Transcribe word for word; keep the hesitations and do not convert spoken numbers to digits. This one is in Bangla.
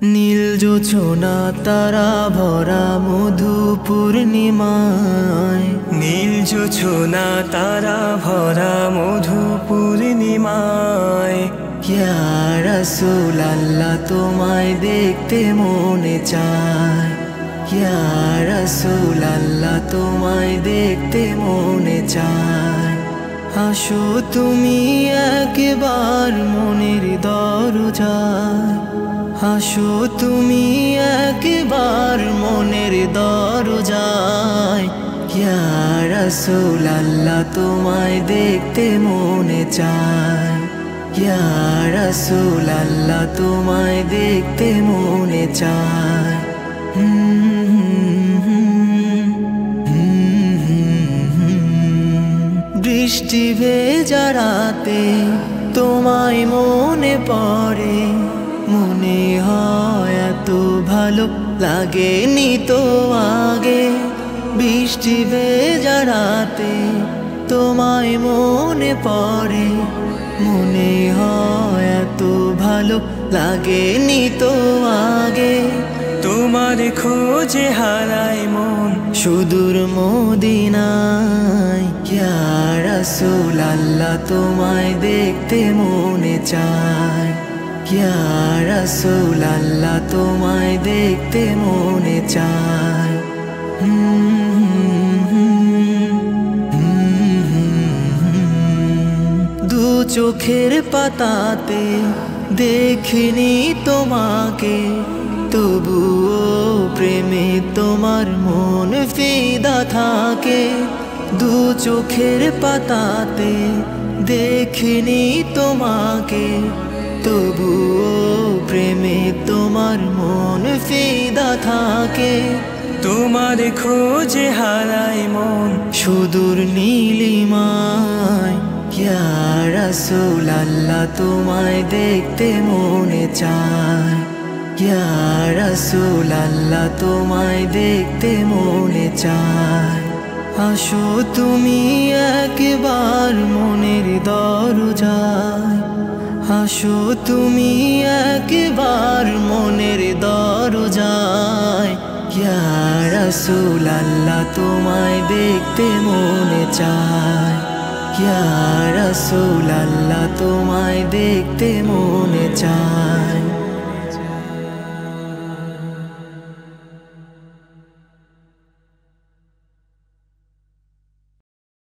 নীল জোছনা তারা ভরা মধু পূর্ণিমায়, নীল জোছনা তারা ভরা মধু পূর্ণিমায়। ইয়া রাসূলুল্লাহ তোমায় দেখতে মনে চায়, ইয়া রাসূলুল্লাহ তোমায় দেখতে মনে চায়। আসো তুমি একবার মনের দরজায়, আসো তুমি একবার মনের দরজায়। ইয়া রাসূলুল্লাহ তোমায় দেখতে মনে চায়, ইয়া রাসূলুল্লাহ তোমায় দেখতে মনে চায়। বৃষ্টি ভেজা রাতে তোমায় মনে পড়ে, মনে হয় এত ভালো লাগেনি তো আগে। বৃষ্টি ভেজা রাতে তোমায় মনে পড়ে, মনে হয় এত ভালো লাগেনি তো আগে। তোমার খোঁজে হারায় মন সুদূর মদিনায়, ইয়া রাসূলুল্লাহ তোমায় দেখতে মনে চায়, ইয়া রাসূলুল্লাহ তোমায় দেখতে মনে চায়। দু চোখের পাতাতে দেখিনি তোমাকে, তবুও প্রেমে তোমার মন ফিদা থাকে। দু চোখের পাতাতে দেখিনি তোমাকে, তবুও প্রেমে তোমার মন ফিদা থাকে। তোমার খোঁজে হারায় মন সুদূর নীলিমায়, ইয়া রাসূলুল্লাহ তোমায় দেখতে মনে চায়, ইয়া রাসূলুল্লাহ তোমায় দেখতে মনে চায়। আসো তুমি একবার মনের দরজায়, আসো তুমি একবার মনের দরজায়। ইয়া রাসূলুল্লাহ তোমায় দেখতে মনে চায়, ইয়া রাসূলুল্লাহ তোমায় দেখতে মনে চায়।